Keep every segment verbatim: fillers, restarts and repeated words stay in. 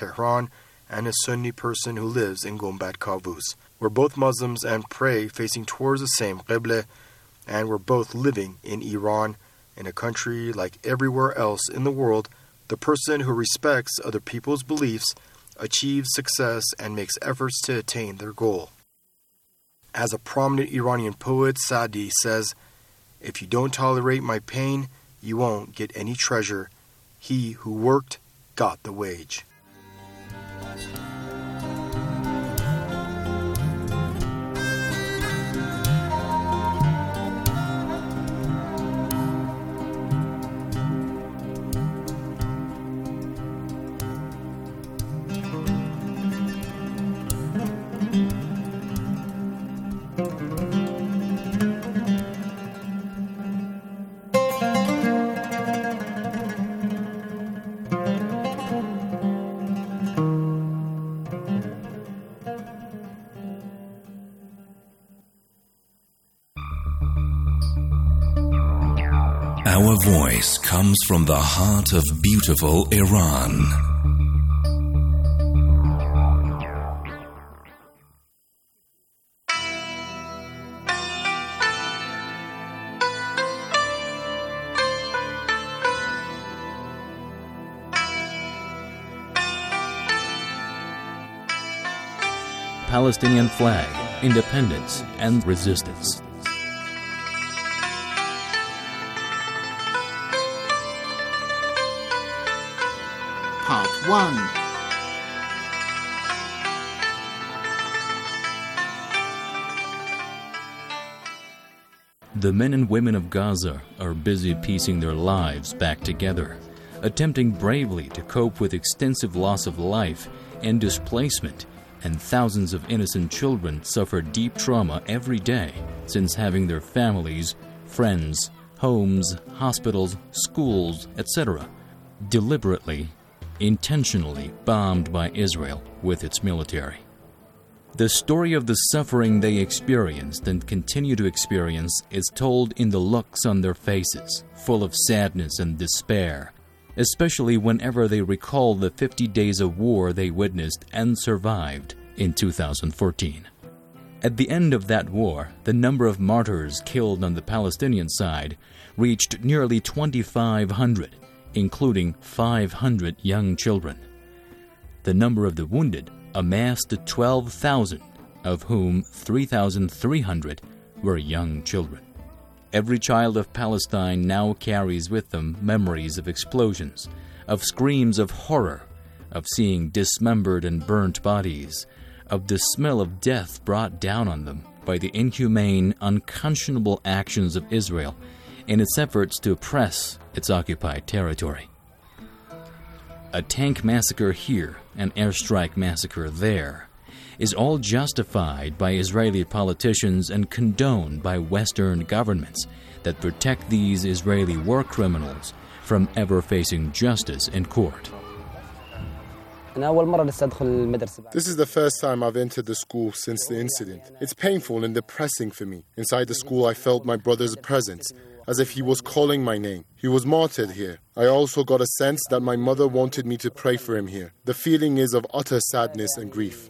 Tehran and a Sunni person who lives in Gombat Kavuz. We're both Muslims and pray facing towards the same Qibla, and we're both living in Iran, in a country like everywhere else in the world. The person who respects other people's beliefs achieves success and makes efforts to attain their goal. As a prominent Iranian poet, Sadi says, "If you don't tolerate my pain, you won't get any treasure. He who worked got the wage." Our voice comes from the heart of beautiful Iran. Palestinian flag, independence, and resistance. Part one. The men and women of Gaza are busy piecing their lives back together, attempting bravely to cope with extensive loss of life and displacement, and thousands of innocent children suffer deep trauma every day since having their families, friends, homes, hospitals, schools, et cetera deliberately, intentionally bombed by Israel with its military. The story of the suffering they experienced and continue to experience is told in the looks on their faces, full of sadness and despair, especially whenever they recall the fifty days of war they witnessed and survived in two thousand fourteen. At the end of that war, the number of martyrs killed on the Palestinian side reached nearly twenty-five hundred, including five hundred young children. The number of the wounded amassed to twelve thousand, of whom three thousand three hundred were young children. Every child of Palestine now carries with them memories of explosions, of screams of horror, of seeing dismembered and burnt bodies, of the smell of death brought down on them by the inhumane, unconscionable actions of Israel in its efforts to oppress its occupied territory. A tank massacre here, an airstrike massacre there, is all justified by Israeli politicians and condoned by Western governments that protect these Israeli war criminals from ever facing justice in court. This is the first time I've entered the school since the incident. It's painful and depressing for me. Inside the school, I felt my brother's presence, as if he was calling my name. He was martyred here. I also got a sense that my mother wanted me to pray for him here. The feeling is of utter sadness and grief.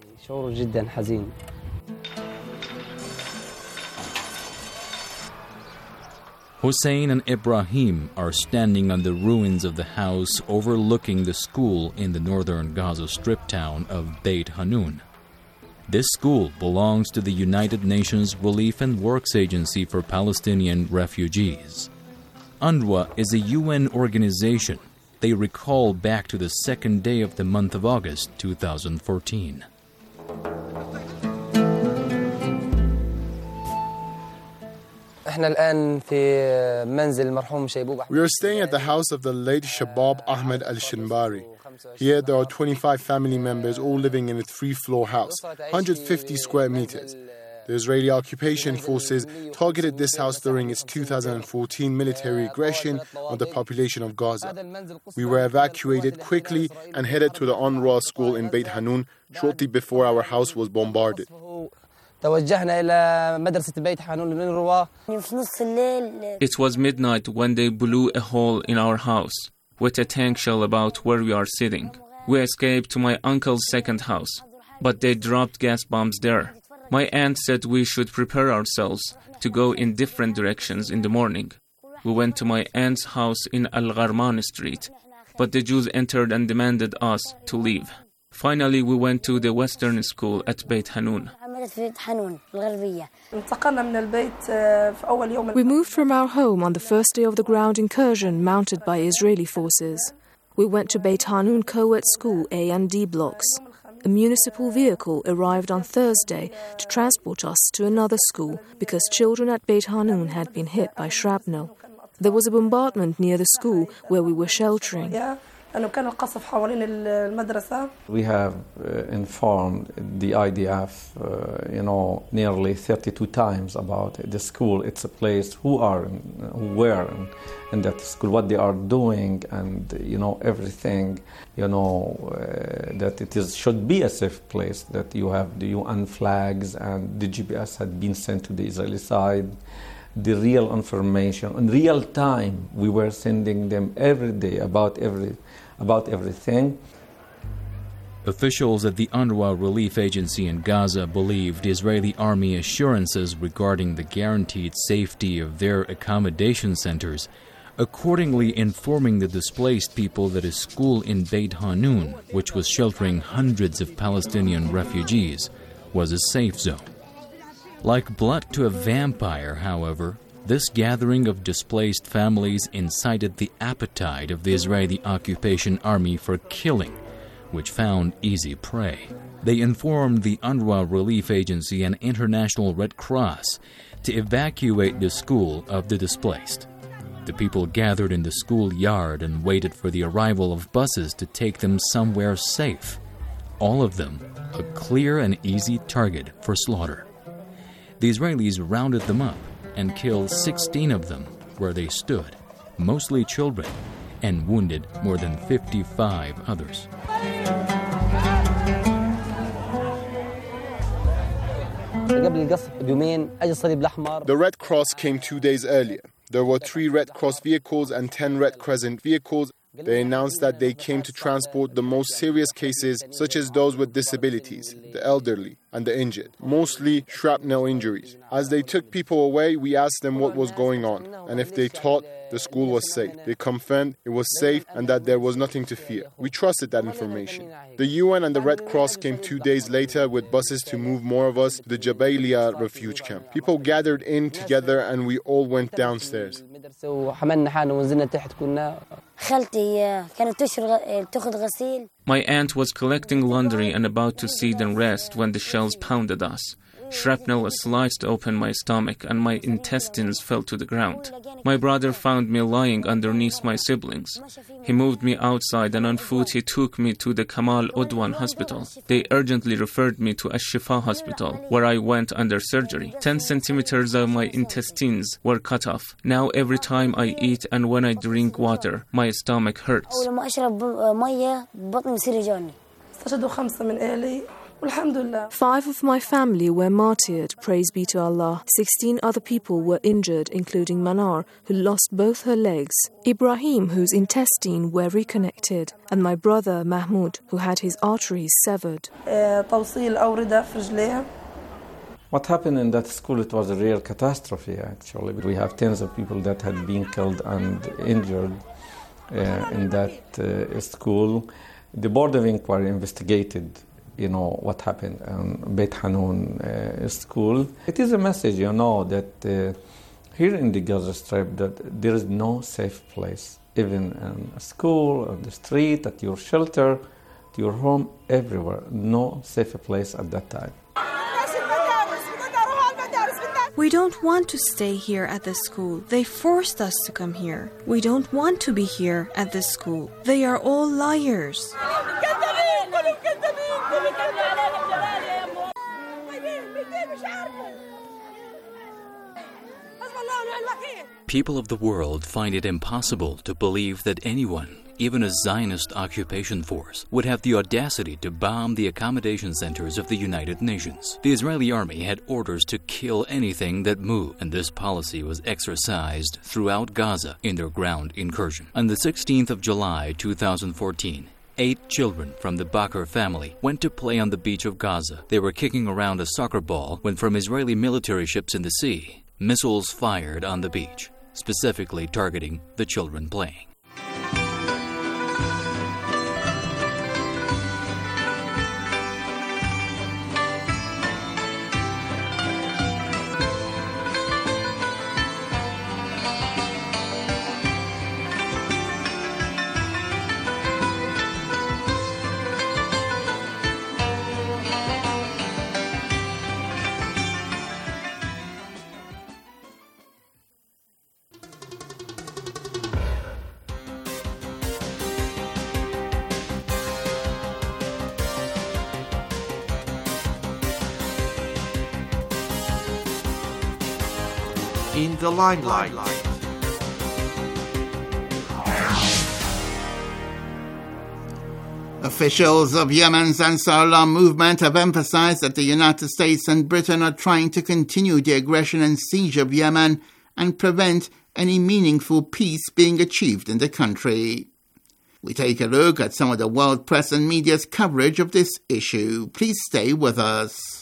Hussein and Ibrahim are standing on the ruins of the house overlooking the school in the northern Gaza Strip town of Beit Hanun. This school belongs to the United Nations Relief and Works Agency for Palestinian Refugees. UNRWA is a U N organization. They recall back to the second day of the month of August two thousand fourteen. We are staying at the house of the late Shabab Ahmed al-Shinbari. Here there are twenty-five family members all living in a three-floor house, one hundred fifty square meters. The Israeli occupation forces targeted this house during its two thousand fourteen military aggression on the population of Gaza. We were evacuated quickly and headed to the UNRWA school in Beit Hanun shortly before our house was bombarded. It was midnight when they blew a hole in our house with a tank shell about where we are sitting. We escaped to my uncle's second house, but they dropped gas bombs there. My aunt said we should prepare ourselves to go in different directions in the morning. We went to my aunt's house in Al-Gharman Street, but the Jews entered and demanded us to leave. Finally, we went to the Western school at Beit Hanun. We moved from our home on the first day of the ground incursion mounted by Israeli forces. We went to Beit Hanun co-ed school A and D blocks. A municipal vehicle arrived on Thursday to transport us to another school because children at Beit Hanun had been hit by shrapnel. There was a bombardment near the school where we were sheltering. We have uh, informed the I D F, uh, you know, nearly thirty-two times about the school. It's a place who are, who were in, in that school, what they are doing, and you know everything. You know uh, that it is should be a safe place. That you have the U N flags and the G P S had been sent to the Israeli side. The real information in real time we were sending them every day about every. about everything. Officials at the UNRWA Relief Agency in Gaza believed Israeli army assurances regarding the guaranteed safety of their accommodation centers, accordingly informing the displaced people that a school in Beit Hanun, which was sheltering hundreds of Palestinian refugees, was a safe zone. Like blood to a vampire, however, this gathering of displaced families incited the appetite of the Israeli occupation army for killing, which found easy prey. They informed the UNRWA Relief Agency and International Red Cross to evacuate the school of the displaced. The people gathered in the school yard and waited for the arrival of buses to take them somewhere safe. All of them a clear and easy target for slaughter. The Israelis rounded them up and killed sixteen of them where they stood, mostly children, and wounded more than fifty-five others. The Red Cross came two days earlier. There were three Red Cross vehicles and ten Red Crescent vehicles. They announced that they came to transport the most serious cases, such as those with disabilities, the elderly, and the injured, mostly shrapnel injuries. As they took people away, we asked them what was going on, and if they thought the school was safe. They confirmed it was safe and that there was nothing to fear. We trusted that information. The U N and the Red Cross came two days later with buses to move more of us to the Jabalia refugee camp. People gathered in together and we all went downstairs. My aunt was collecting laundry and about to sit and rest when the shells pounded us. Shrapnel sliced open my stomach and my intestines fell to the ground. My brother found me lying underneath my siblings. He moved me outside and on foot he took me to the Kamal Udwan hospital. They urgently referred me to Ash-Shifa hospital, where I went under surgery. Ten centimeters of my intestines were cut off. Now every time I eat and when I drink water, my stomach hurts. Five of my family were martyred, praise be to Allah. Sixteen other people were injured, including Manar, who lost both her legs, Ibrahim, whose intestines were reconnected, and my brother Mahmoud, who had his arteries severed. What happened in that school, it was a real catastrophe, actually. We have tens of people that had been killed and injured uh, in that uh, school. The Board of Inquiry investigated you know, what happened in Beit Hanun uh, school. It is a message, you know, that uh, here in the Gaza Strip that there is no safe place, even in a school, on the street, at your shelter, at your home, everywhere. No safe place at that time. We don't want to stay here at this school. They forced us to come here. We don't want to be here at this school. They are all liars. People of the world find it impossible to believe that anyone, even a Zionist occupation force, would have the audacity to bomb the accommodation centers of the United Nations. The Israeli army had orders to kill anything that moved, and this policy was exercised throughout Gaza in their ground incursion. On the sixteenth of July two thousand fourteen, Eight children from the Bakr family went to play on the beach of Gaza. They were kicking around a soccer ball when from Israeli military ships in the sea, missiles fired on the beach, specifically targeting the children playing. In the limelight. Officials of Yemen's Ansar Allah movement have emphasized that the United States and Britain are trying to continue the aggression and siege of Yemen and prevent any meaningful peace being achieved in the country. We take a look at some of the world press and media's coverage of this issue. Please stay with us.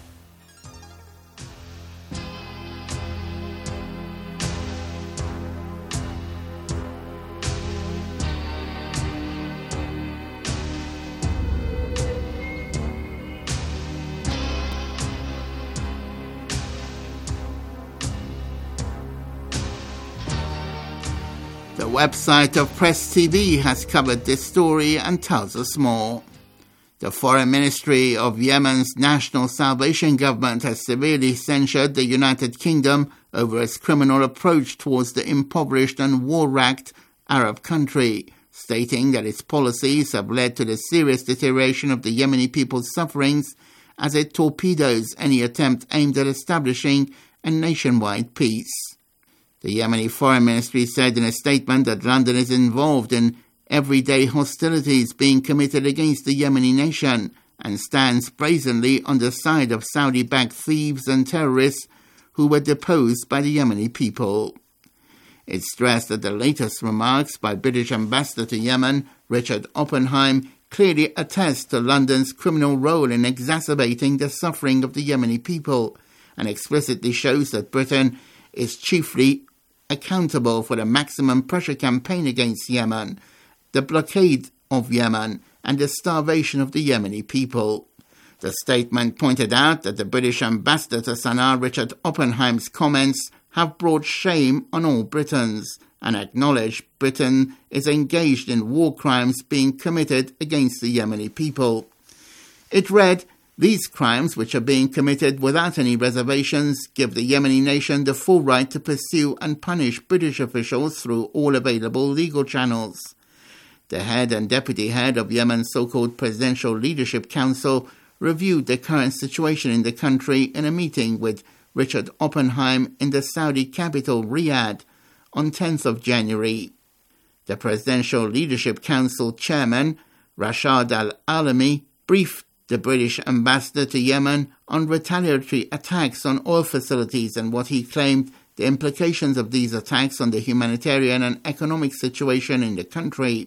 The website of Press T V has covered this story and tells us more. The Foreign Ministry of Yemen's National Salvation Government has severely censured the United Kingdom over its criminal approach towards the impoverished and war-racked Arab country, stating that its policies have led to the serious deterioration of the Yemeni people's sufferings as it torpedoes any attempt aimed at establishing a nationwide peace. The Yemeni Foreign Ministry said in a statement that London is involved in everyday hostilities being committed against the Yemeni nation and stands brazenly on the side of Saudi-backed thieves and terrorists who were deposed by the Yemeni people. It stressed that the latest remarks by British Ambassador to Yemen, Richard Oppenheim, clearly attest to London's criminal role in exacerbating the suffering of the Yemeni people and explicitly shows that Britain is chiefly accountable for the maximum pressure campaign against Yemen, the blockade of Yemen, and the starvation of the Yemeni people. The statement pointed out that the British ambassador to Sana'a, Richard Oppenheim's comments have brought shame on all Britons and acknowledged Britain is engaged in war crimes being committed against the Yemeni people. It read, "These crimes, which are being committed without any reservations, give the Yemeni nation the full right to pursue and punish British officials through all available legal channels." The head and deputy head of Yemen's so-called Presidential Leadership Council reviewed the current situation in the country in a meeting with Richard Oppenheim in the Saudi capital Riyadh on tenth of January. The Presidential Leadership Council chairman, Rashad Al-Alami, briefed the British ambassador to Yemen on retaliatory attacks on oil facilities and what he claimed the implications of these attacks on the humanitarian and economic situation in the country.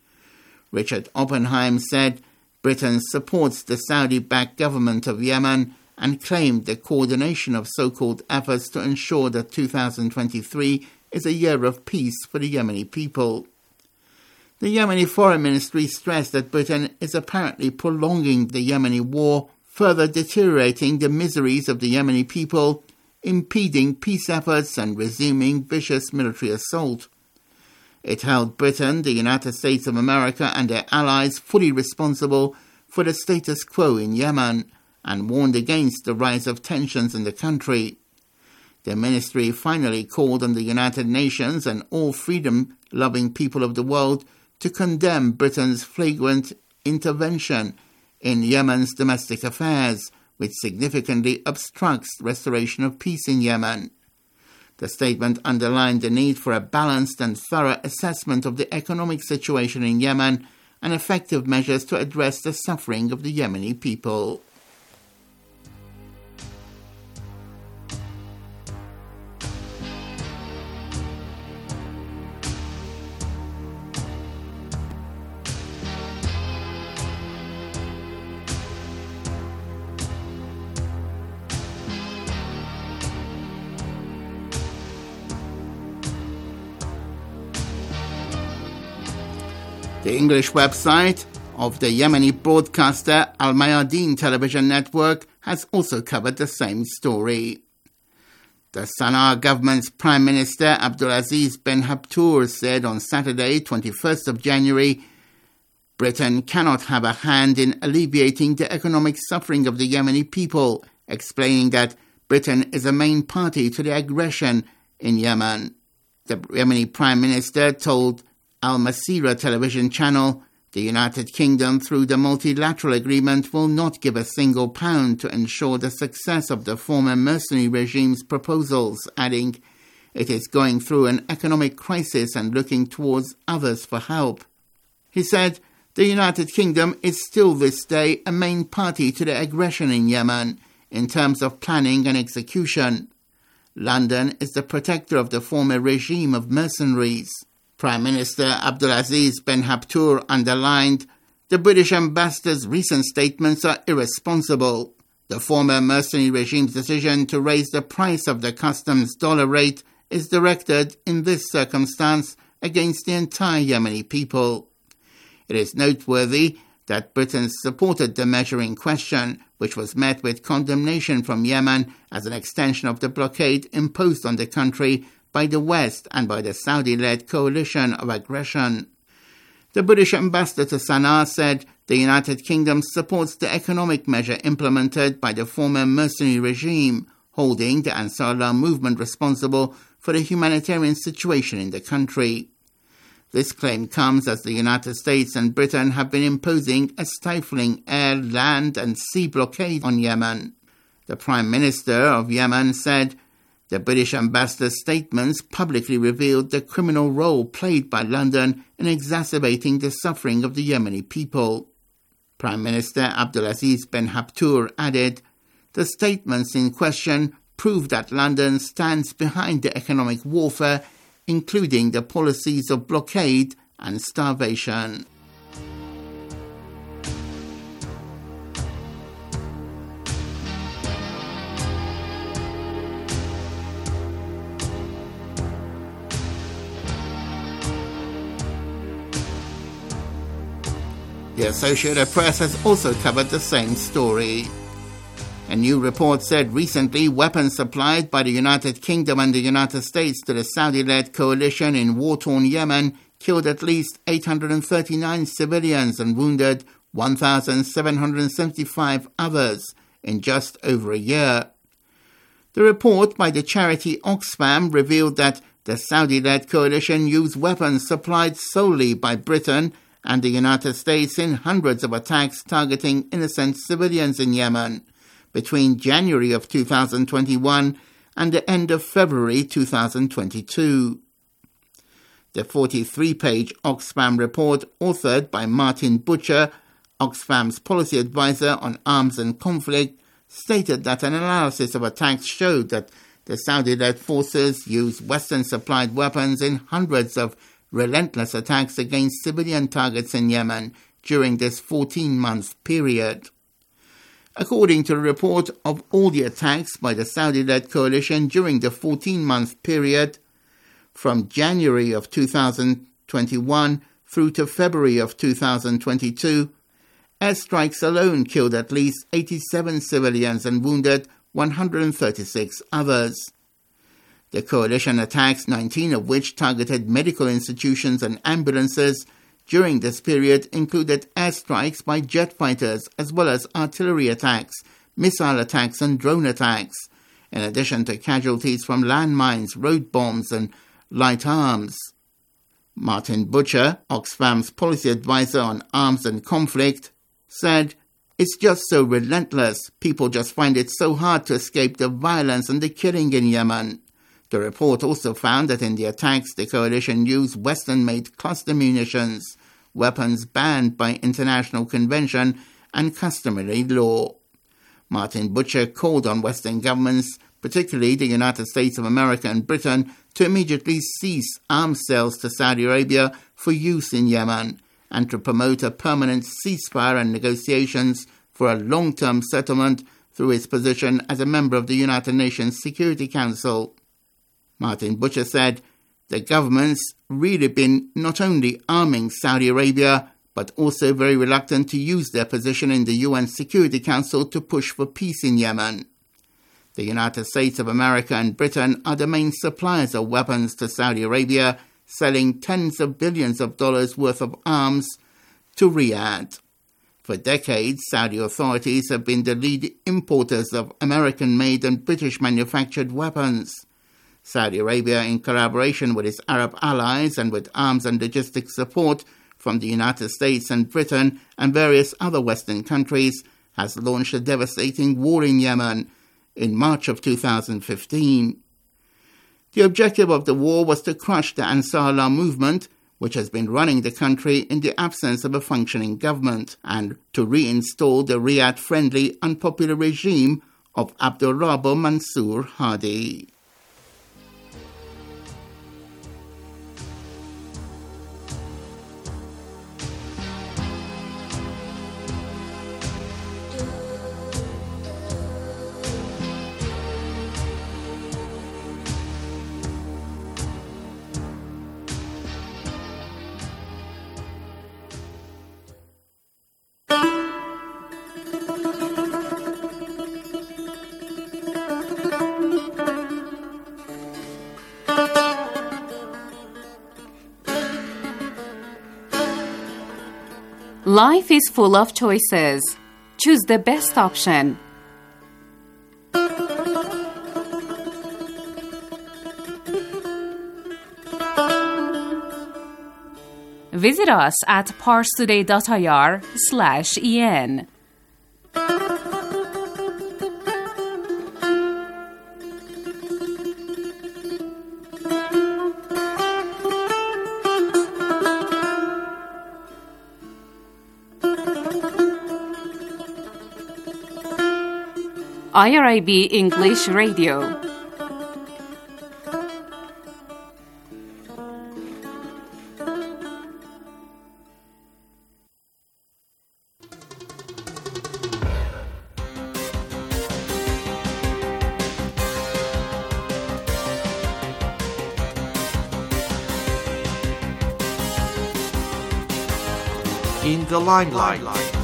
Richard Oppenheim said Britain supports the Saudi-backed government of Yemen and claimed the coordination of so-called efforts to ensure that two thousand twenty-three is a year of peace for the Yemeni people. The Yemeni Foreign Ministry stressed that Britain is apparently prolonging the Yemeni war, further deteriorating the miseries of the Yemeni people, impeding peace efforts and resuming vicious military assault. It held Britain, the United States of America and their allies fully responsible for the status quo in Yemen and warned against the rise of tensions in the country. The ministry finally called on the United Nations and all freedom-loving people of the world to condemn Britain's flagrant intervention in Yemen's domestic affairs, which significantly obstructs restoration of peace in Yemen. The statement underlined the need for a balanced and thorough assessment of the economic situation in Yemen and effective measures to address the suffering of the Yemeni people. The English website of the Yemeni broadcaster Al Mayadeen television network has also covered the same story. The Sana'a government's Prime Minister Abdulaziz Ben Habtour said on Saturday, twenty-first of January, Britain cannot have a hand in alleviating the economic suffering of the Yemeni people, explaining that Britain is a main party to the aggression in Yemen. The Yemeni Prime Minister told Al Masira television channel the United Kingdom, through the multilateral agreement, will not give a single pound to ensure the success of the former mercenary regime's proposals, adding, it is going through an economic crisis and looking towards others for help. He said, the United Kingdom is still this day a main party to the aggression in Yemen in terms of planning and execution. London is the protector of the former regime of mercenaries. Prime Minister Abdulaziz Ben Habtour underlined, the British ambassador's recent statements are irresponsible. The former mercenary regime's decision to raise the price of the customs dollar rate is directed in this circumstance against the entire Yemeni people. It is noteworthy that Britain supported the measure in question, which was met with condemnation from Yemen as an extension of the blockade imposed on the country by the West and by the Saudi-led coalition of aggression. The British ambassador to Sana'a said the United Kingdom supports the economic measure implemented by the former mercenary regime, holding the Ansarullah movement responsible for the humanitarian situation in the country. This claim comes as the United States and Britain have been imposing a stifling air, land and sea blockade on Yemen. The Prime Minister of Yemen said the British ambassador's statements publicly revealed the criminal role played by London in exacerbating the suffering of the Yemeni people. Prime Minister Abdulaziz Ben Habtour added, the statements in question prove that London stands behind the economic warfare, including the policies of blockade and starvation. The Associated Press has also covered the same story. A new report said recently weapons supplied by the United Kingdom and the United States to the Saudi-led coalition in war-torn Yemen killed at least eight hundred thirty-nine civilians and wounded one thousand seven hundred seventy-five others in just over a year. The report by the charity Oxfam revealed that the Saudi-led coalition used weapons supplied solely by Britain and the United States in hundreds of attacks targeting innocent civilians in Yemen between January of two thousand twenty-one and the end of February two thousand twenty-two. The forty-three page Oxfam report, authored by Martin Butcher, Oxfam's policy advisor on arms and conflict, stated that an analysis of attacks showed that the Saudi-led forces used Western-supplied weapons in hundreds of relentless attacks against civilian targets in Yemen during this fourteen-month period. According to the report, of all the attacks by the Saudi-led coalition during the fourteen-month period, from January of two thousand twenty-one through to February of two thousand twenty-two, airstrikes alone killed at least eighty-seven civilians and wounded one hundred thirty-six others. The coalition attacks, nineteen of which targeted medical institutions and ambulances during this period, included airstrikes by jet fighters as well as artillery attacks, missile attacks and drone attacks, in addition to casualties from landmines, road bombs and light arms. Martin Butcher, Oxfam's policy advisor on arms and conflict, said, "It's just so relentless. People just find it so hard to escape the violence and the killing in Yemen." The report also found that in the attacks, the coalition used Western-made cluster munitions, weapons banned by international convention and customary law. Martin Butcher called on Western governments, particularly the United States of America and Britain, to immediately cease arms sales to Saudi Arabia for use in Yemen and to promote a permanent ceasefire and negotiations for a long-term settlement through his position as a member of the United Nations Security Council. Martin Butcher said, The government's really been not only arming Saudi Arabia, but also very reluctant to use their position in the U N Security Council to push for peace in Yemen. The United States of America and Britain are the main suppliers of weapons to Saudi Arabia, selling tens of billions of dollars worth of arms to Riyadh. For decades, Saudi authorities have been the lead importers of American-made and British-manufactured weapons. Saudi Arabia, in collaboration with its Arab allies and with arms and logistics support from the United States and Britain and various other Western countries, has launched a devastating war in Yemen in March of two thousand fifteen. The objective of the war was to crush the Ansar Allah movement, which has been running the country in the absence of a functioning government, and to reinstall the Riyadh-friendly, unpopular regime of Abdurrahman Mansour Hadi. Life is full of choices. Choose the best option. Visit us at parstoday.ir slash en. I R I B English Radio. In the limelight.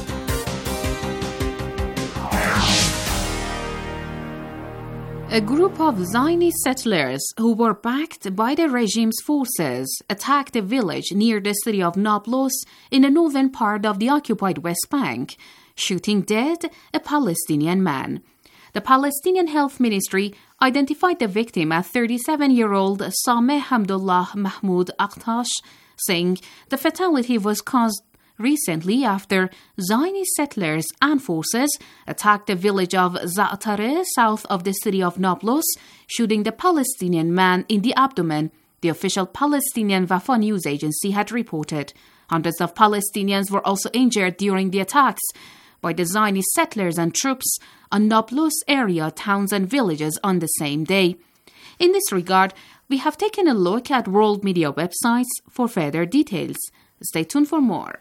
A group of Zionist settlers who were backed by the regime's forces attacked a village near the city of Nablus in the northern part of the occupied West Bank, shooting dead a Palestinian man. The Palestinian Health Ministry identified the victim as thirty-seven-year-old Sameh Hamdullah Mahmoud Akhtash, saying the fatality was caused recently after Zionist settlers and forces attacked the village of Za'atare south of the city of Nablus, shooting the Palestinian man in the abdomen, the official Palestinian Wafa news agency had reported. Hundreds of Palestinians were also injured during the attacks by the Zionist settlers and troops on Nablus area towns and villages on the same day. In this regard, we have taken a look at world media websites for further details. Stay tuned for more.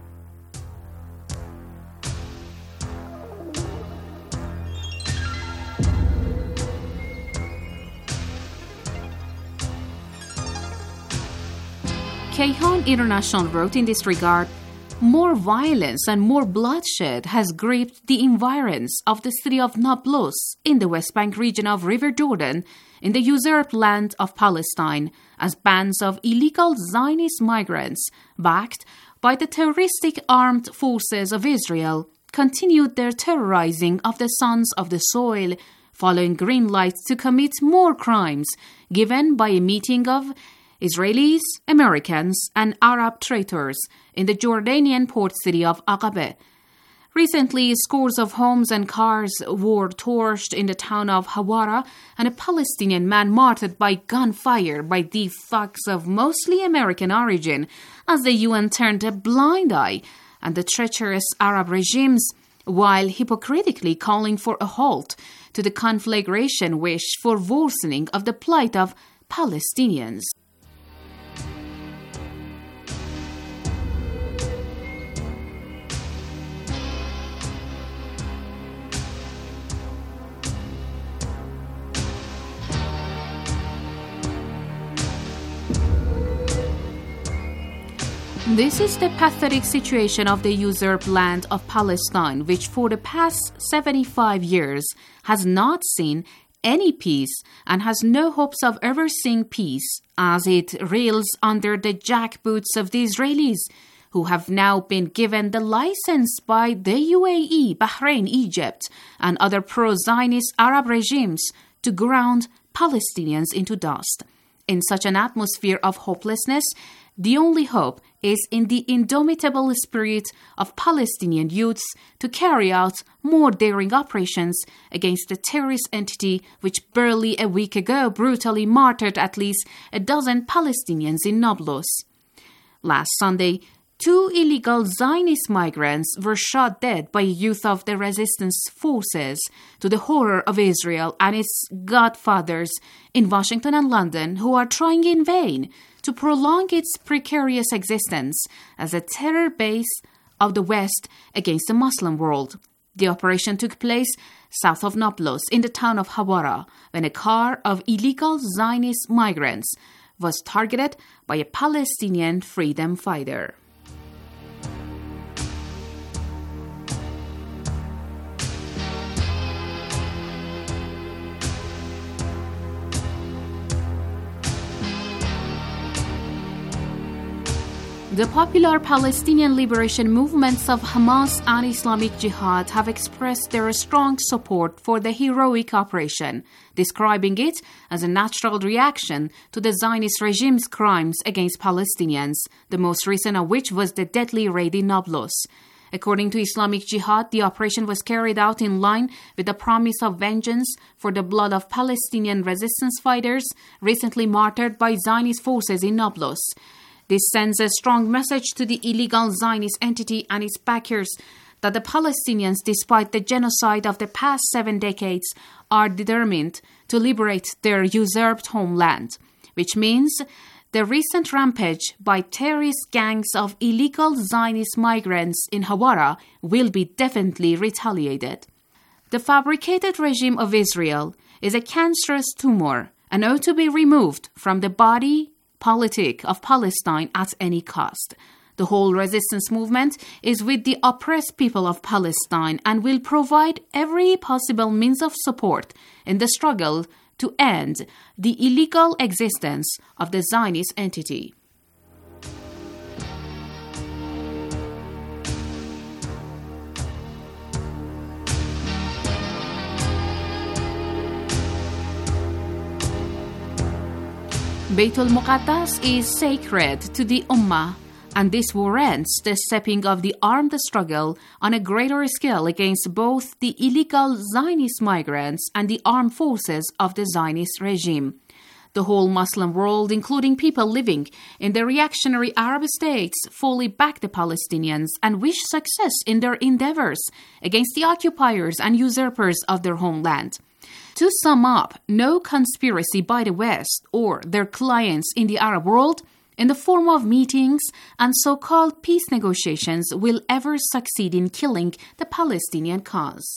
Kayhan International wrote in this regard, more violence and more bloodshed has gripped the environs of the city of Nablus in the West Bank region of River Jordan in the usurped land of Palestine as bands of illegal Zionist migrants backed by the terroristic armed forces of Israel continued their terrorizing of the sons of the soil, following green lights to commit more crimes given by a meeting of Israelis, Americans, and Arab traitors in the Jordanian port city of Aqaba. Recently, scores of homes and cars were torched in the town of Hawara, and a Palestinian man martyred by gunfire by the thugs of mostly American origin as the U N turned a blind eye at the treacherous Arab regimes, while hypocritically calling for a halt to the conflagration wish for worsening of the plight of Palestinians. This is the pathetic situation of the usurped land of Palestine, which for the past seventy-five years has not seen any peace and has no hopes of ever seeing peace, as it reels under the jackboots of the Israelis, who have now been given the license by the U A E, Bahrain, Egypt, and other pro-Zionist Arab regimes to ground Palestinians into dust. In such an atmosphere of hopelessness, the only hope is in the indomitable spirit of Palestinian youths to carry out more daring operations against the terrorist entity which barely a week ago brutally martyred at least a dozen Palestinians in Nablus. Last Sunday, two illegal Zionist migrants were shot dead by youth of the resistance forces, to the horror of Israel and its godfathers in Washington and London, who are trying in vain to prolong its precarious existence as a terror base of the West against the Muslim world. The operation took place south of Nablus in the town of Hawara, when a car of illegal Zionist migrants was targeted by a Palestinian freedom fighter. The popular Palestinian liberation movements of Hamas and Islamic Jihad have expressed their strong support for the heroic operation, describing it as a natural reaction to the Zionist regime's crimes against Palestinians, the most recent of which was the deadly raid in Nablus. According to Islamic Jihad, the operation was carried out in line with the promise of vengeance for the blood of Palestinian resistance fighters recently martyred by Zionist forces in Nablus. This sends a strong message to the illegal Zionist entity and its backers that the Palestinians, despite the genocide of the past seven decades, are determined to liberate their usurped homeland, which means the recent rampage by terrorist gangs of illegal Zionist migrants in Hawara will be definitely retaliated. The fabricated regime of Israel is a cancerous tumor and ought to be removed from the body politic of Palestine at any cost. The whole resistance movement is with the oppressed people of Palestine and will provide every possible means of support in the struggle to end the illegal existence of the Zionist entity. Beit al-Muqaddas is sacred to the Ummah, and this warrants the stepping of the armed struggle on a greater scale against both the illegal Zionist migrants and the armed forces of the Zionist regime. The whole Muslim world, including people living in the reactionary Arab states, fully back the Palestinians and wish success in their endeavors against the occupiers and usurpers of their homeland. To sum up, no conspiracy by the West or their clients in the Arab world, in the form of meetings and so-called peace negotiations, will ever succeed in killing the Palestinian cause.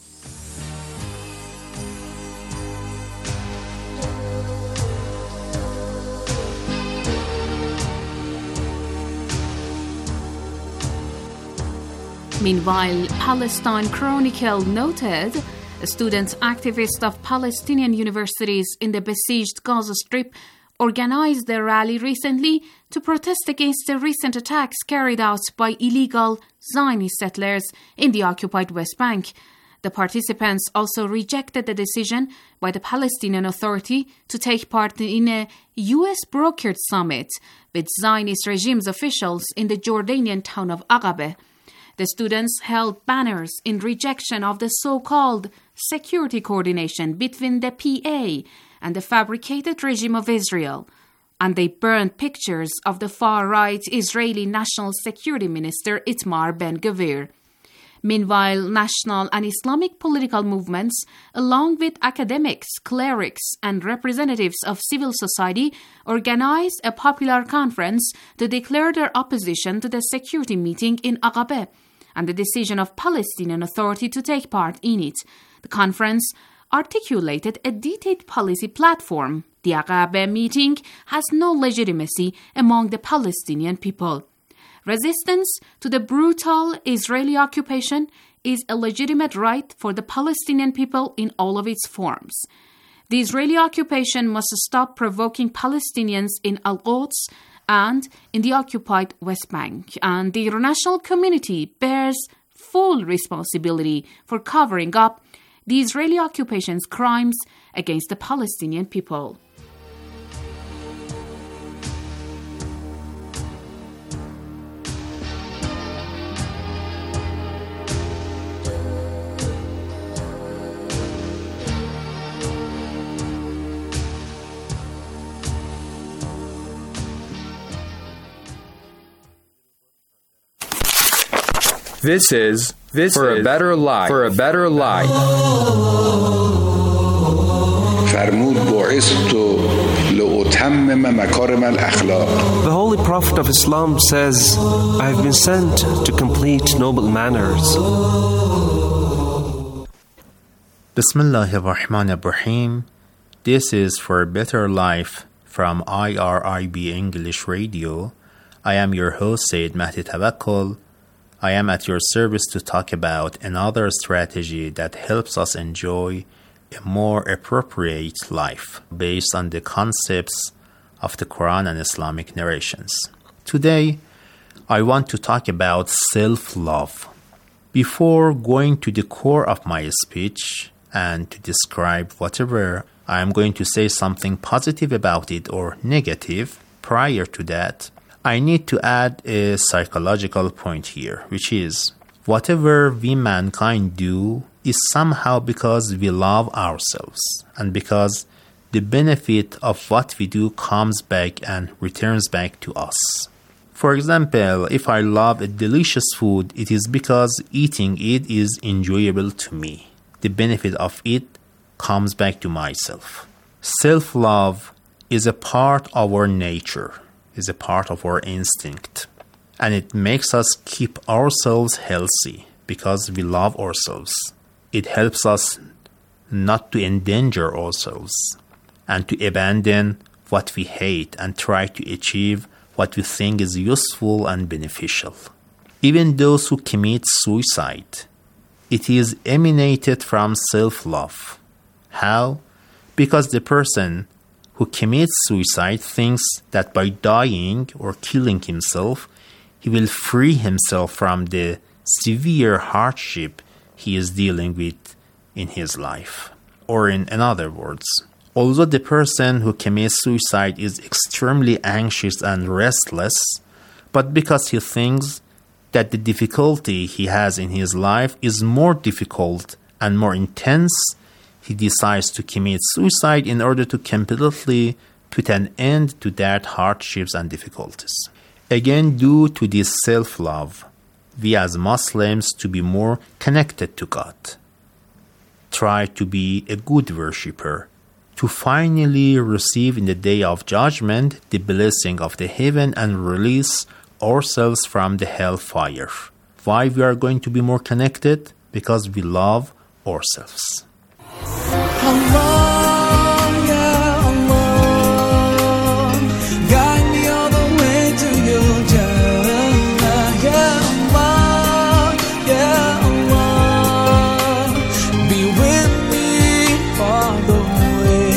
Meanwhile, Palestine Chronicle noted a student activist of Palestinian universities in the besieged Gaza Strip organized a rally recently to protest against the recent attacks carried out by illegal Zionist settlers in the occupied West Bank. The participants also rejected the decision by the Palestinian Authority to take part in a U S-brokered summit with Zionist regime's officials in the Jordanian town of Aqaba. The students held banners in rejection of the so-called security coordination between the P A and the fabricated regime of Israel, and they burned pictures of the far-right Israeli National Security Minister Itamar Ben-Gvir. Meanwhile, national and Islamic political movements, along with academics, clerics, and representatives of civil society, organized a popular conference to declare their opposition to the security meeting in Aqaba and the decision of Palestinian Authority to take part in it. The conference articulated a detailed policy platform. The Aqaba meeting has no legitimacy among the Palestinian people. Resistance to the brutal Israeli occupation is a legitimate right for the Palestinian people in all of its forms. The Israeli occupation must stop provoking Palestinians in Al-Quds and in the occupied West Bank, and the international community bears full responsibility for covering up the Israeli occupation's crimes against the Palestinian people. This is this for is a better life. For a better life. The Holy Prophet of Islam says, I have been sent to complete noble manners. Bismillahir Rahmanir Rahim. This is For a Better Life from I R I B English Radio. I am your host, Sayyid Mahdi Tawakkol. I am at your service to talk about another strategy that helps us enjoy a more appropriate life based on the concepts of the Quran and Islamic narrations. Today, I want to talk about self-love. Before going to the core of my speech and to describe whatever I am going to say something positive about it or negative, prior to that, I need to add a psychological point here, which is whatever we mankind do is somehow because we love ourselves and because the benefit of what we do comes back and returns back to us. For example, if I love a delicious food, it is because eating it is enjoyable to me. The benefit of it comes back to myself. Self-love is a part of our nature. Is a part of our instinct, and it makes us keep ourselves healthy because we love ourselves. It helps us not to endanger ourselves and to abandon what we hate and try to achieve what we think is useful and beneficial. Even those who commit suicide, it is emanated from self-love. How? Because the person who commits suicide thinks that by dying or killing himself, he will free himself from the severe hardship he is dealing with in his life. Or in, in other words, although the person who commits suicide is extremely anxious and restless, but because he thinks that the difficulty he has in his life is more difficult and more intense, he decides to commit suicide in order to completely put an end to that hardships and difficulties. Again, due to this self-love, we as Muslims to be more connected to God, try to be a good worshipper, to finally receive in the day of judgment the blessing of the heaven and release ourselves from the hellfire. Why we are going to be more connected? Because we love ourselves. Allah, ya Allah, guide me all the way to your Jannah. Ya Allah, ya Allah, be with me all the way.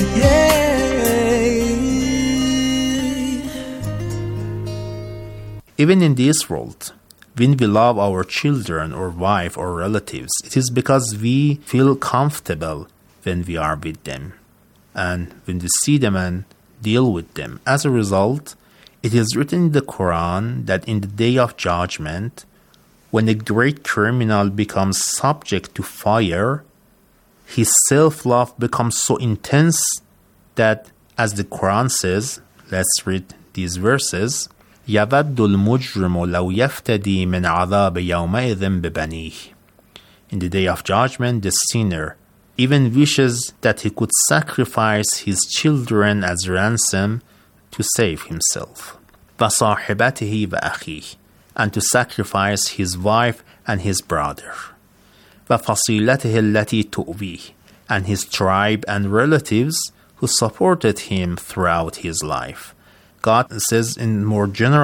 Yeah. Even in this world, when we love our children or wife or relatives, it is because we feel comfortable when we are with them and when we see them and deal with them. As a result, it is written in the Quran that in the day of judgment, when a great criminal becomes subject to fire, his self-love becomes so intense that, as the Quran says, let's read these verses, يَوَدُّ الْمُجْرِمُ لَوْ يَفْتَدِي مِنْ عَذَابِ يَوْمَئِذٍ بِبَنِيهِ. In the day of judgment, the sinner even wishes that he could sacrifice his children as ransom to save himself. وَصَاحِبَتِهِ وَأَخِيهِ, and to sacrifice his wife and his brother. وَفَصِيلَتِهِ الَّتِي تُؤْوِيهِ, and his tribe and relatives who supported him throughout his life. God says in more general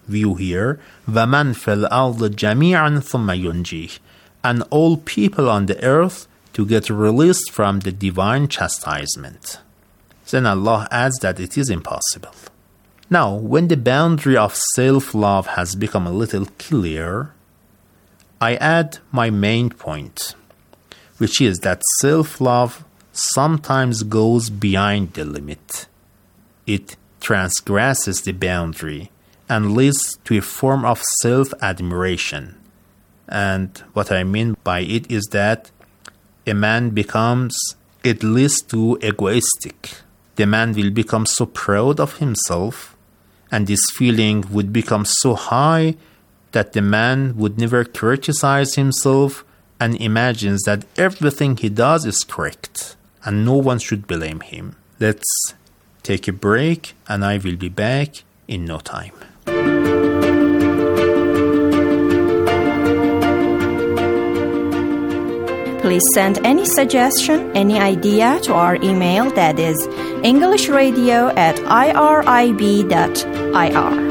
view here, وَمَنْ فِي الْأَرْضِ جَمِيعًا ثُمَّ يُنْجِيهِ, and all people on the earth to get released from the divine chastisement. Then Allah adds that it is impossible. Now, when the boundary of self-love has become a little clear, I add my main point, which is that self-love sometimes goes beyond the limit. It transgresses the boundary and leads to a form of self-admiration. And what I mean by it is that a man becomes at least too egoistic. The man will become so proud of himself, and this feeling would become so high that the man would never criticize himself and imagines that everything he does is correct and no one should blame him. Let's take a break and I will be back in no time. Please send any suggestion, any idea to our email, that is englishradio at irib dot I R.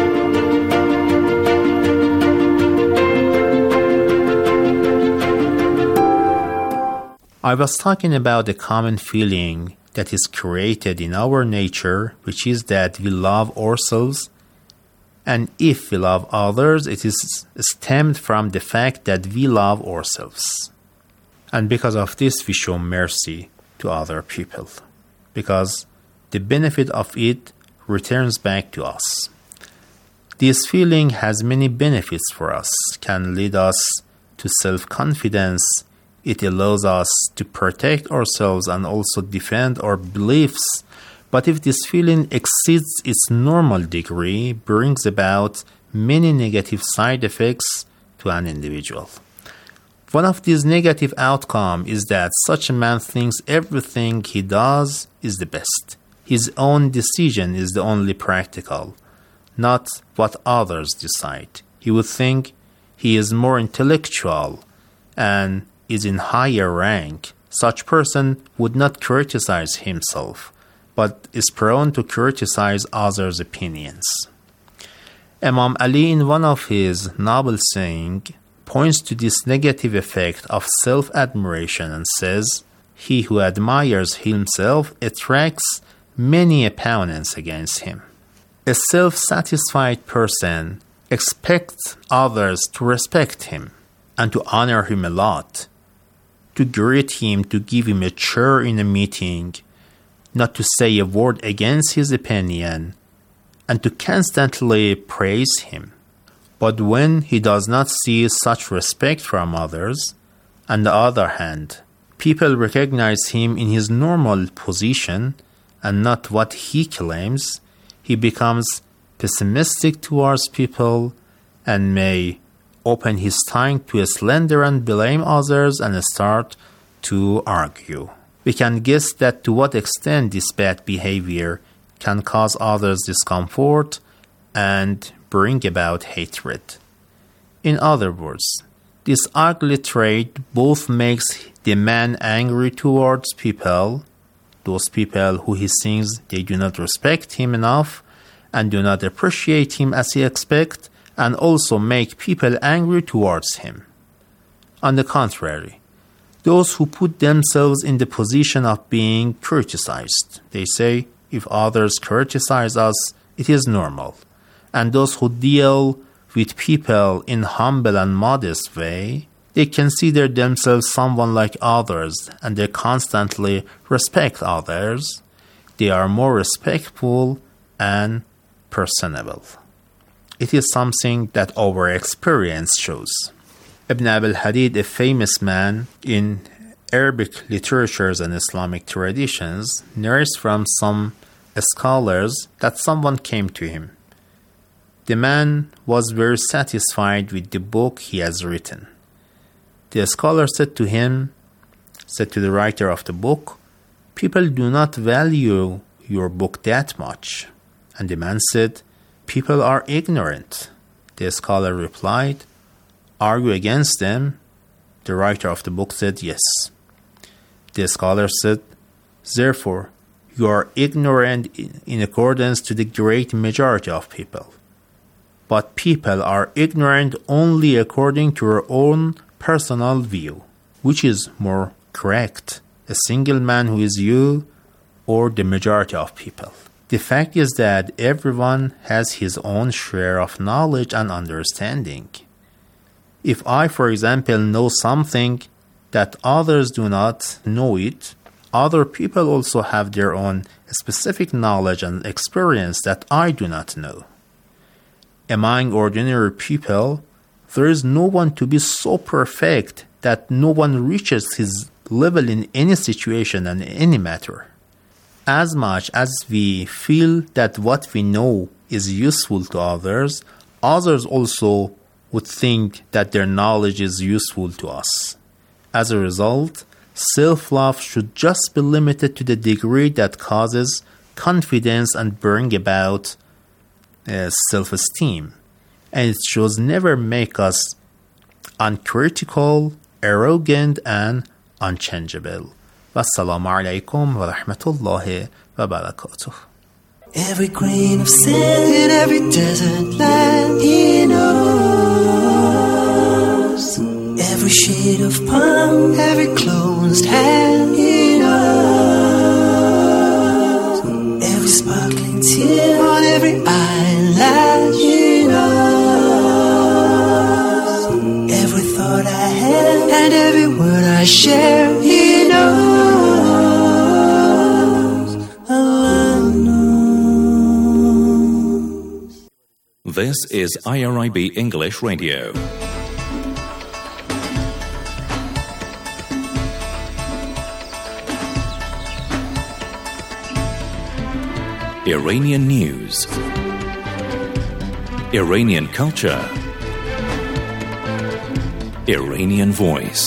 I was talking about the common feeling that is created in our nature, which is that we love ourselves, and if we love others, it is stemmed from the fact that we love ourselves. And because of this, we show mercy to other people, because the benefit of it returns back to us. This feeling has many benefits for us, can lead us to self-confidence. It allows us to protect ourselves and also defend our beliefs. But if this feeling exceeds its normal degree, brings about many negative side effects to an individual. One of these negative outcomes is that such a man thinks everything he does is the best. His own decision is the only practical, not what others decide. He would think he is more intellectual and is in higher rank. Such person would not criticize himself, but is prone to criticize others' opinions. Imam Ali, in one of his noble sayings, points to this negative effect of self-admiration and says, "He who admires himself attracts many opponents against him." A self-satisfied person expects others to respect him and to honor him a lot, to greet him, to give him a chair in a meeting, not to say a word against his opinion, and to constantly praise him. But when he does not see such respect from others, on the other hand, people recognize him in his normal position and not what he claims, he becomes pessimistic towards people and may open his tongue to slander and blame others and start to argue. We can guess that to what extent this bad behavior can cause others discomfort and bring about hatred. In other words, this ugly trait both makes the man angry towards people, those people who he thinks they do not respect him enough and do not appreciate him as he expects, and also make people angry towards him. On the contrary, those who put themselves in the position of being criticized, they say, if others criticize us, it is normal. And those who deal with people in humble and modest way, they consider themselves someone like others, and they constantly respect others. They are more respectful and personable. It is something that our experience shows. Ibn Abil Hadid, a famous man in Arabic literatures and Islamic traditions, narrates from some scholars that someone came to him. The man was very satisfied with the book he has written. The scholar said to him, said to the writer of the book, "People do not value your book that much." And the man said, "People are ignorant." The scholar replied, "Are you against them?" The writer of the book said, "Yes." The scholar said, "Therefore, you are ignorant in accordance to the great majority of people. but people are ignorant only according to your own personal view. Which is more correct, a single man who is you or the majority of people? The fact is that everyone has his own share of knowledge and understanding. If I, for example, know something that others do not know it, other people also have their own specific knowledge and experience that I do not know. Among ordinary people, there is no one to be so perfect that no one reaches his level in any situation and any matter. As much as we feel that what we know is useful to others, others also would think that their knowledge is useful to us. As a result, self-love should just be limited to the degree that causes confidence and bring about uh, self-esteem. And it should never make us uncritical, arrogant, and unchangeable. Wassalamu alaikum wa rahmatullahi wa barakatuh. Every grain of sand in every desert land he knows. Every shade of palm, every closed hand he knows. Every sparkling tear on every eyelash he knows. Every thought I have and every word I share he knows. This is I R I B English Radio. Iranian news, Iranian culture, Iranian voice.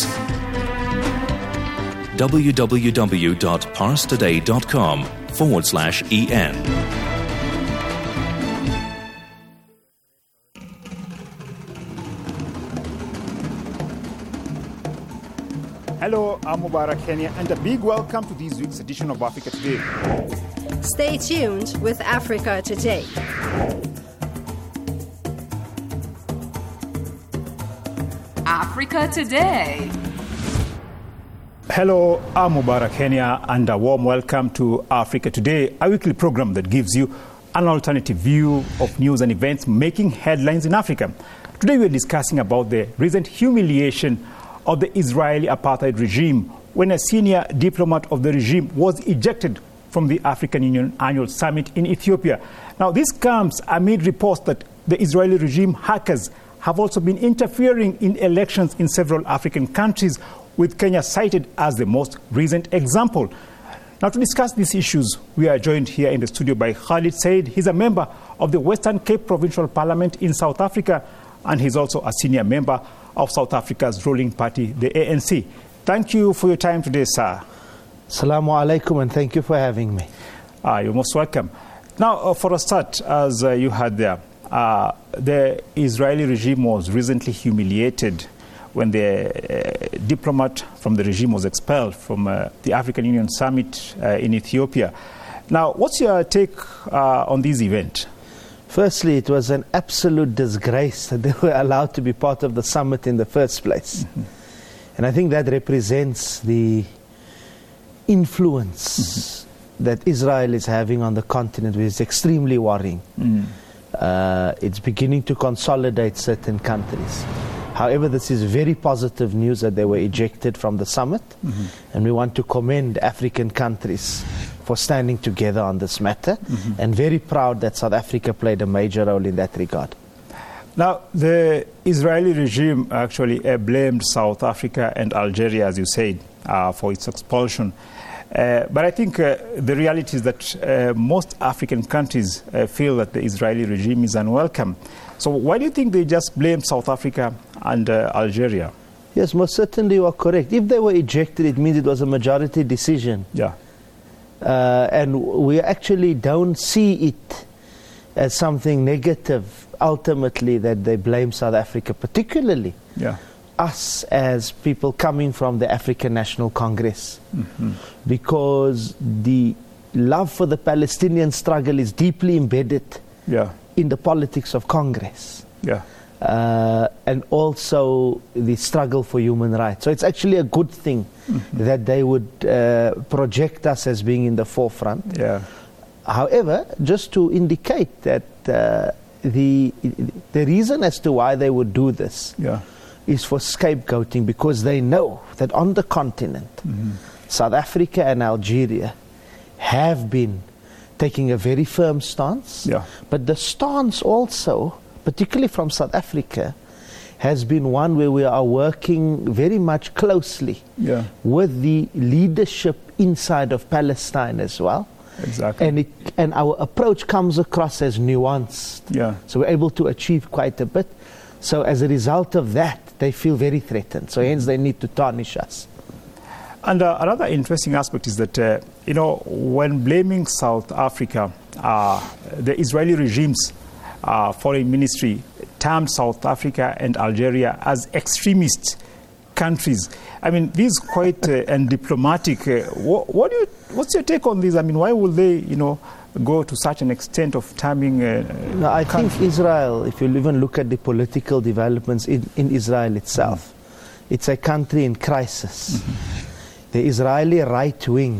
www.parstoday.com forward slash EN. Hello, I'm Mubarak Kenya, and a big welcome to this week's edition of Africa Today. Stay tuned with Africa Today. Africa Today. Hello, I'm Mubarak Kenya, and a warm welcome to Africa Today, a weekly program that gives you an alternative view of news and events making headlines in Africa. Today we're discussing about the recent humiliation of the Israeli apartheid regime when a senior diplomat of the regime was ejected from the African Union annual summit in Ethiopia. Now, this comes amid reports that the Israeli regime hackers have also been interfering in elections in several African countries, with Kenya cited as the most recent example. Now, to discuss these issues, we are joined here in the studio by Khalid Said. He's a member of the Western Cape Provincial Parliament in South Africa, and he's also a senior member of South Africa's ruling party, the A N C. Thank you for your time today, sir. Assalamu alaikum, and thank you for having me. Ah, you're most welcome. Now, uh, for a start, as uh, you had there, uh, the Israeli regime was recently humiliated when the uh, diplomat from the regime was expelled from uh, the African Union summit uh, in Ethiopia. Now, what's your take uh, on this event? Firstly, it was an absolute disgrace that they were allowed to be part of the summit in the first place. Mm-hmm. And I think that represents the influence mm-hmm. that Israel is having on the continent, which is extremely worrying. Mm. Uh, it's beginning to consolidate certain countries. However, this is very positive news that they were ejected from the summit, mm-hmm. and we want to commend African countries for standing together on this matter, mm-hmm. and very proud that South Africa played a major role in that regard. Now, the Israeli regime actually uh, blamed South Africa and Algeria, as you said, uh, for its expulsion. Uh, but I think uh, the reality is that uh, most African countries uh, feel that the Israeli regime is unwelcome. So why do you think they just blame South Africa and uh, Algeria? Yes, most certainly you are correct. If they were ejected, it means it was a majority decision. Yeah. Uh, and we actually don't see it as something negative, ultimately, that they blame South Africa, particularly yeah. us as people coming from the African National Congress. Mm-hmm. Because the love for the Palestinian struggle is deeply embedded yeah. in the politics of Congress. Yeah. Uh, and also the struggle for human rights. So it's actually a good thing mm-hmm. that they would uh, project us as being in the forefront. Yeah. However, just to indicate that uh, the the reason as to why they would do this yeah. is for scapegoating, because they know that on the continent, mm-hmm. South Africa and Algeria have been taking a very firm stance, yeah. but the stance also, particularly from South Africa, has been one where we are working very much closely yeah. with the leadership inside of Palestine as well. Exactly. And, it, and our approach comes across as nuanced. Yeah. So we're able to achieve quite a bit. So as a result of that, they feel very threatened. So hence they need to tarnish us. And uh, another interesting aspect is that, uh, you know, when blaming South Africa, uh, the Israeli regime's uh, foreign ministry termed South Africa and Algeria as extremist countries. I mean, this is quite uh, undiplomatic. Uh, what, what do you, what's your take on this? I mean, why will they, you know, go to such an extent of terming uh, no, I countries? think Israel, if you even look at the political developments in, in Israel itself, mm-hmm. it's a country in crisis. Mm-hmm. The Israeli right wing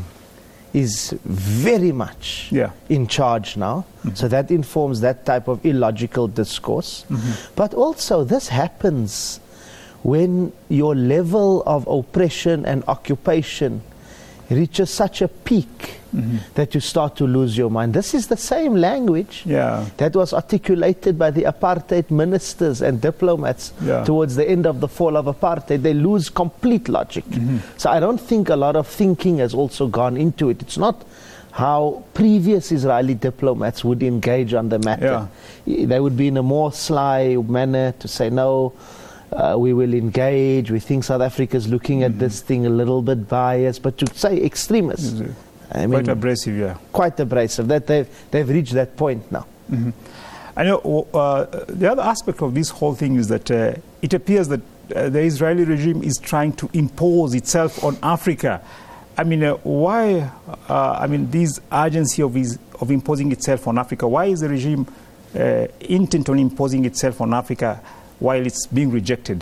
is very much yeah. in charge now. Mm-hmm. So that informs that type of illogical discourse. Mm-hmm. But also this happens when your level of oppression and occupation reaches such a peak mm-hmm. that you start to lose your mind. This is the same language yeah. that was articulated by the apartheid ministers and diplomats yeah. towards the end of the fall of apartheid. They lose complete logic. Mm-hmm. So I don't think a lot of thinking has also gone into it. It's not how previous Israeli diplomats would engage on the matter. Yeah. They would be in a more sly manner to say, no, Uh, we will engage. We think South Africa is looking at mm-hmm. this thing a little bit biased, but to say extremists, mm-hmm. I mean, quite abrasive, yeah, quite abrasive. That they've they've reached that point now. Mm-hmm. I know uh, the other aspect of this whole thing is that uh, it appears that uh, the Israeli regime is trying to impose itself on Africa. I mean, uh, why? Uh, I mean, this urgency of his, of imposing itself on Africa. Why is the regime uh, intent on imposing itself on Africa while it's being rejected?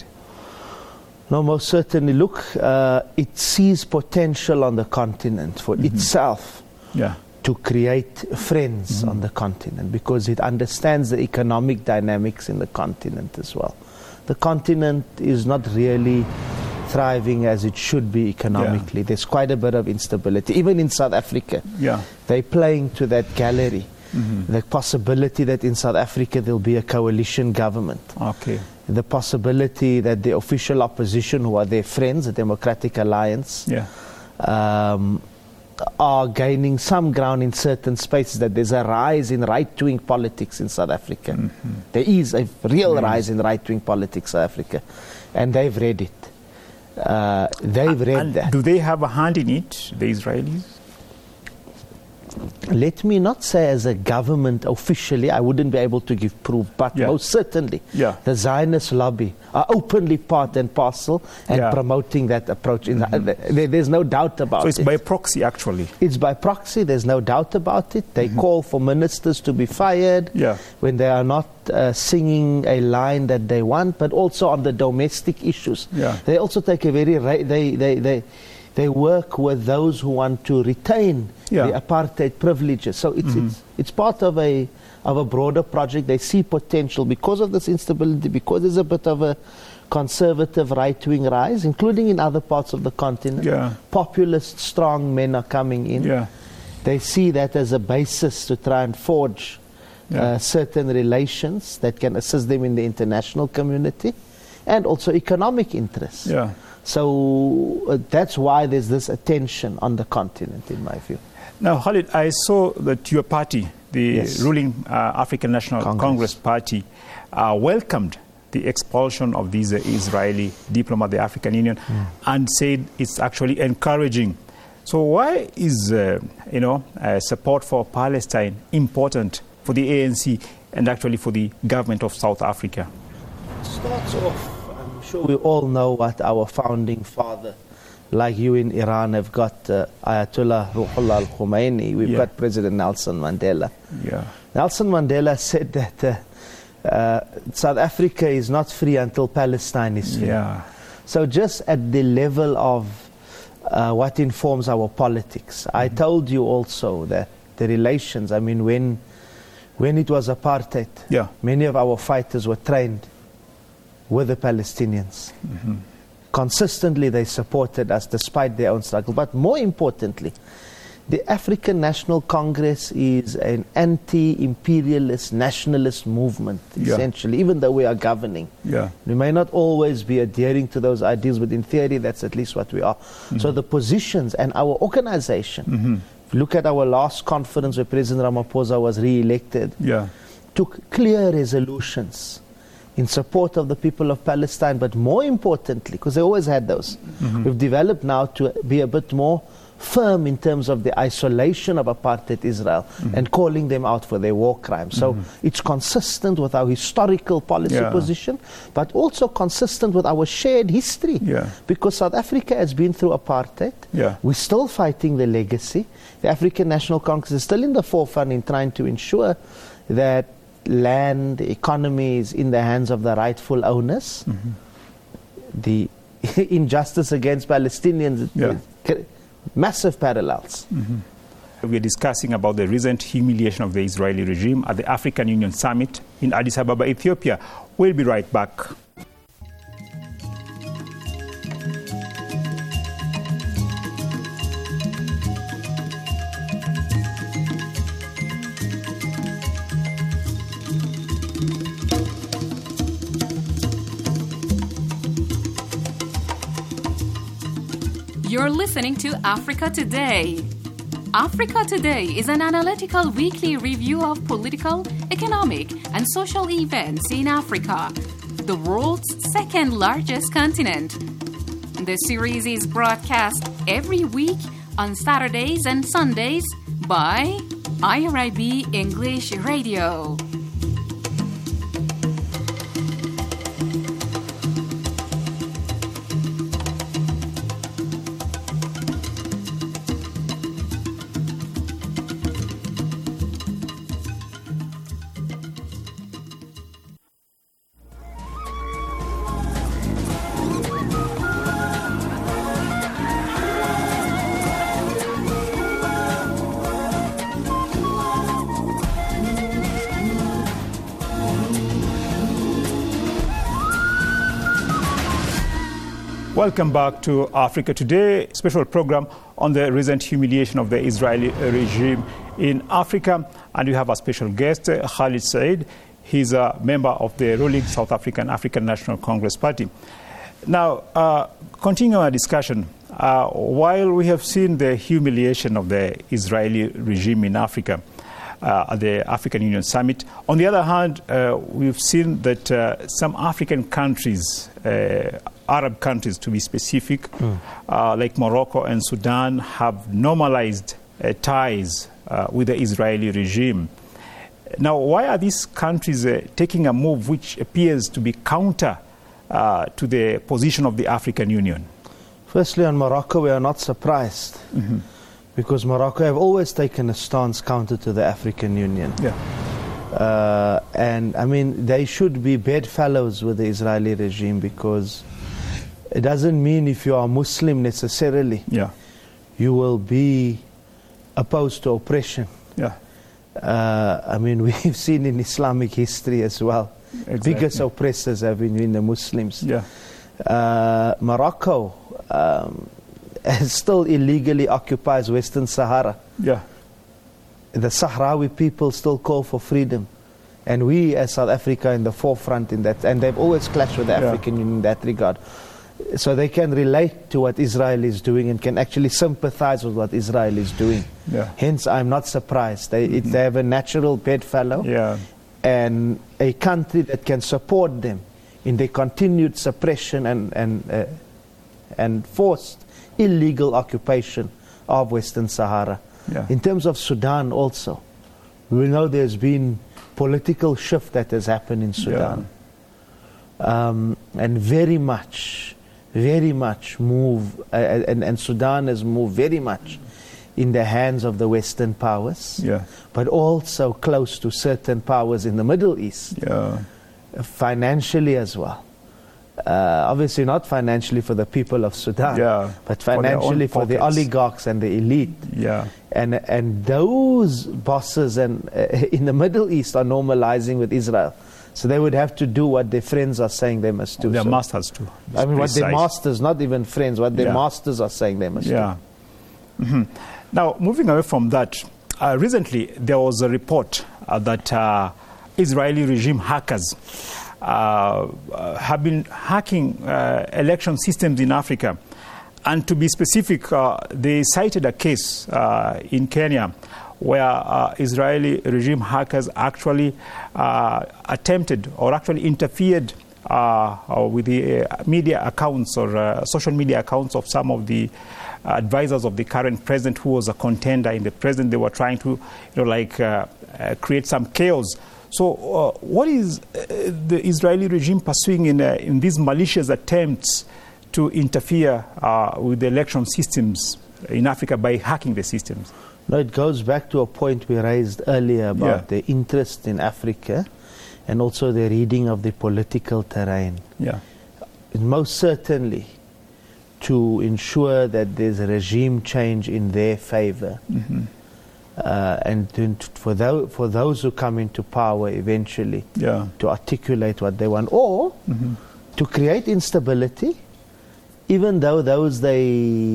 No, most certainly. Look, uh, it sees potential on the continent for mm-hmm. itself yeah. to create friends mm-hmm. on the continent, because it understands the economic dynamics in the continent as well. The continent is not really thriving as it should be economically. Yeah. There's quite a bit of instability. Even in South Africa, yeah. they're playing to that gallery. Mm-hmm. The possibility that in South Africa there'll be a coalition government. Okay. The possibility that the official opposition, who are their friends, the Democratic Alliance, yeah. um, are gaining some ground in certain spaces, that there's a rise in right-wing politics in South Africa. Mm-hmm. There is a real yes. rise in right-wing politics in South Africa. And they've read it. Uh, they've read and that. Do they have a hand in it, the Israelis? Let me not say as a government officially, I wouldn't be able to give proof, but yeah. most certainly yeah. the Zionist lobby are openly part and parcel and yeah. promoting that approach. In mm-hmm. the, there, there's no doubt about it. So it's it. by proxy, actually? It's by proxy, there's no doubt about it. They mm-hmm. call for ministers to be fired yeah. when they are not uh, singing a line that they want, but also on the domestic issues. Yeah. They also take a very... Ra- they, they, they, They work with those who want to retain yeah. the apartheid privileges. So it's, mm-hmm. it's, it's part of a, of a broader project. They see potential because of this instability, because there's a bit of a conservative right-wing rise, including in other parts of the continent. Yeah. Populist, strong men are coming in. Yeah. They see that as a basis to try and forge yeah. uh, certain relations that can assist them in the international community, and also economic interests. Yeah. So uh, that's why there's this attention on the continent, in my view. Now, Khalid, I saw that your party, the yes. ruling uh, African National Congress, Congress Party, uh, welcomed the expulsion of these uh, Israeli diplomat, the African Union, mm. and said it's actually encouraging. So why is uh, you know uh, support for Palestine important for the A N C and actually for the government of South Africa? It starts off. Sure, we all know what our founding father, like you in Iran, have got uh, Ayatollah Ruhollah al-Khomeini. We've yeah. got President Nelson Mandela. Yeah. Nelson Mandela said that uh, uh, South Africa is not free until Palestine is free. Yeah. So just at the level of uh, what informs our politics, mm-hmm. I told you also that the relations, I mean, when when it was apartheid, yeah. many of our fighters were trained with the Palestinians. Mm-hmm. Consistently they supported us despite their own struggle. But more importantly, the African National Congress is an anti-imperialist, nationalist movement, yeah. essentially, even though we are governing. Yeah. We may not always be adhering to those ideals, but in theory, that's at least what we are. Mm-hmm. So the positions and our organization, mm-hmm. if you look at our last conference where President Ramaphosa was re-elected, yeah. took clear resolutions in support of the people of Palestine, but more importantly, because they always had those, mm-hmm. we've developed now to be a bit more firm in terms of the isolation of apartheid Israel mm-hmm. and calling them out for their war crimes. So mm-hmm. it's consistent with our historical policy yeah. position, but also consistent with our shared history. Yeah. Because South Africa has been through apartheid. Yeah. We're still fighting the legacy. The African National Congress is still in the forefront in trying to ensure that land, economy is in the hands of the rightful owners. Mm-hmm. The injustice against Palestinians, yeah. massive parallels. Mm-hmm. We are discussing about the recent humiliation of the Israeli regime at the African Union Summit in Addis Ababa, Ethiopia. We'll be right back. You're listening to Africa Today. Africa Today is an analytical weekly review of political, economic, and social events in Africa, the world's second largest continent. The series is broadcast every week on Saturdays and Sundays by I R I B English Radio. Welcome back to Africa Today, special program on the recent humiliation of the Israeli regime in Africa. And we have a special guest, uh, Khalid Said. He's a member of the ruling South African African National Congress Party. Now, uh, continuing our discussion, uh, while we have seen the humiliation of the Israeli regime in Africa uh, at the African Union Summit, on the other hand, uh, we've seen that uh, some African countries, uh, Arab countries to be specific, mm. uh, like Morocco and Sudan, have normalized uh, ties uh, with the Israeli regime. Now, why are these countries uh, taking a move which appears to be counter uh, to the position of the African Union? Firstly, on Morocco, we are not surprised, mm-hmm. because Morocco have always taken a stance counter to the African Union. Yeah. Uh, and, I mean, they should be bedfellows with the Israeli regime, because it doesn't mean if you are Muslim necessarily, yeah. you will be opposed to oppression. Yeah. Uh, I mean, we've seen in Islamic history as well, exactly. biggest oppressors have been, been the Muslims. Yeah. Uh, Morocco um, still illegally occupies Western Sahara. Yeah. The Sahrawi people still call for freedom. And we as South Africa in the forefront in that, and they've always clashed with the yeah. African Union in that regard. So they can relate to what Israel is doing and can actually sympathize with what Israel is doing. Yeah. Hence, I'm not surprised. They, mm-hmm. it, they have a natural bedfellow yeah. and a country that can support them in their continued suppression and, and, uh, and forced illegal occupation of Western Sahara. Yeah. In terms of Sudan also, we know there's been political shift that has happened in Sudan. Yeah. Um, and very much, very much move, uh, and, and Sudan has moved very much in the hands of the Western powers, yeah. but also close to certain powers in the Middle East, yeah. financially as well. Uh, obviously not financially for the people of Sudan, yeah. but financially for, for the oligarchs and the elite. Yeah. And and those bosses and uh, in the Middle East are normalizing with Israel. So they would have to do what their friends are saying they must do. Their so, masters do. I mean, precise. what their masters, not even friends, what their yeah. masters are saying they must yeah. do. Mm-hmm. Now, moving away from that, uh, recently there was a report uh, that uh, Israeli regime hackers uh, uh, have been hacking uh, election systems in Africa. And to be specific, uh, they cited a case uh, in Kenya where uh, Israeli regime hackers actually uh, attempted or actually interfered uh, with the uh, media accounts or uh, social media accounts of some of the advisors of the current president, who was a contender in the president. They were trying to, you know, like uh, uh, create some chaos. So, uh, what is uh, the Israeli regime pursuing in uh, in these malicious attempts to interfere uh, with the election systems in Africa by hacking the systems? No, it goes back to a point we raised earlier about yeah. the interest in Africa and also the reading of the political terrain. Yeah. Most certainly to ensure that there's a regime change in their favor. Mm-hmm. Uh, and to, for, those, for those who come into power eventually yeah. to articulate what they want, or mm-hmm. to create instability, even though those they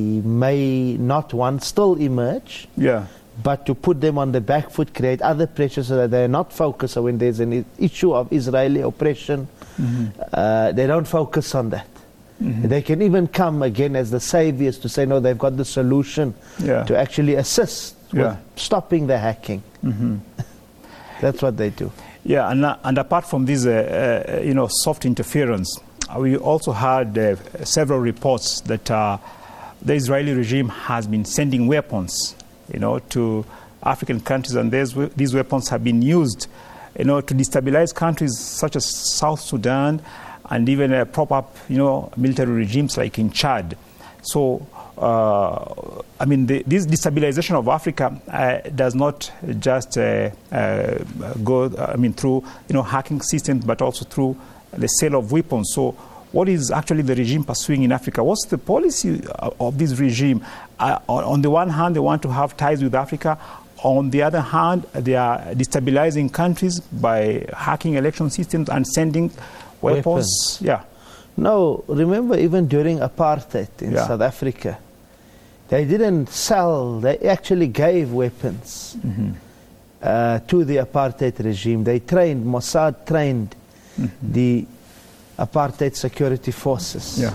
may not want still emerge, yeah. but to put them on the back foot, create other pressure so that they're not focused. So when there's an issue of Israeli oppression, mm-hmm. uh, they don't focus on that. Mm-hmm. They can even come again as the saviors to say, no, they've got the solution yeah. to actually assist yeah. with stopping the hacking. Mm-hmm. That's what they do. Yeah, and, uh, and apart from this, uh, uh, you know, soft interference, we also had uh, several reports that uh, the Israeli regime has been sending weapons, you know, to African countries, and these weapons have been used, you know, to destabilize countries such as South Sudan, and even uh, prop up, you know, military regimes like in Chad. So, uh, I mean, the, this destabilization of Africa uh, does not just uh, uh, go, I mean, through, you know, hacking systems, but also through the sale of weapons. So what is actually the regime pursuing in Africa? What's the policy of this regime? Uh, on, on the one hand, they want to have ties with Africa. On the other hand, they are destabilizing countries by hacking election systems and sending weapons. Weapons. Yeah. No, remember even during apartheid in yeah. South Africa, they didn't sell, they actually gave weapons mm-hmm. uh, to the apartheid regime. They trained, Mossad trained mm-hmm. the apartheid security forces. Yeah.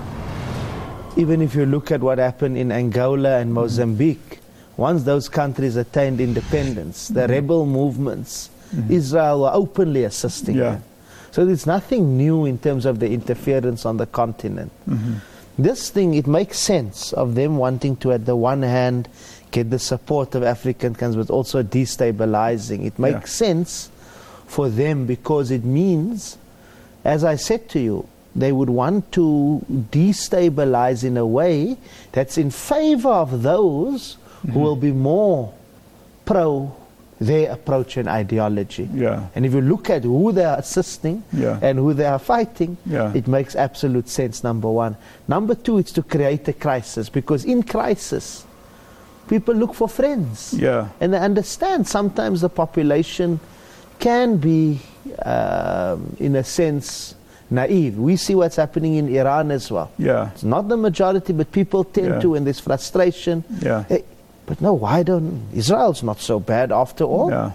Even if you look at what happened in Angola and Mozambique, mm-hmm. once those countries attained independence, the mm-hmm. rebel movements, mm-hmm. Israel were openly assisting yeah. them. So there's nothing new in terms of the interference on the continent. Mm-hmm. This thing, it makes sense of them wanting to, at the one hand, get the support of African countries, but also destabilizing. It makes yeah. sense for them because it means, as I said to you, they would want to destabilize in a way that's in favor of those mm-hmm. who will be more pro their approach and ideology. Yeah. And if you look at who they are assisting yeah. and who they are fighting, yeah. it makes absolute sense, number one. Number two, it's to create a crisis, because in crisis, people look for friends. Yeah. And they understand sometimes the population can be, um, in a sense, naive. We see what's happening in Iran as well. Yeah. It's not the majority, but people tend yeah. to, when there's frustration, yeah. hey, but no, why don't, Israel's not so bad after all. Yeah.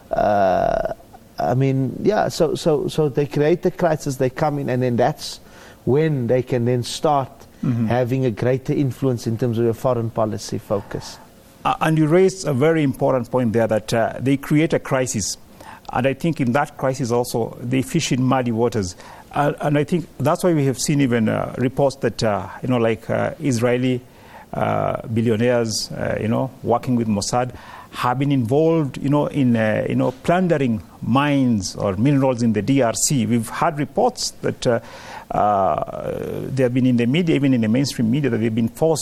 Uh, I mean, yeah, so, so, so they create the crisis, they come in, and then that's when they can then start mm-hmm. having a greater influence in terms of your foreign policy focus. Uh, and you raised a very important point there, that uh, they create a crisis. And I think in that crisis also, they fish in muddy waters. Uh, and I think that's why we have seen even uh, reports that, uh, you know, like uh, Israeli Uh, billionaires, uh, you know, working with Mossad, have been involved, you know, in, uh, you know, plundering mines or minerals in the D R C. We've had reports that uh, uh, they have been in the media, even in the mainstream media, that they've been forced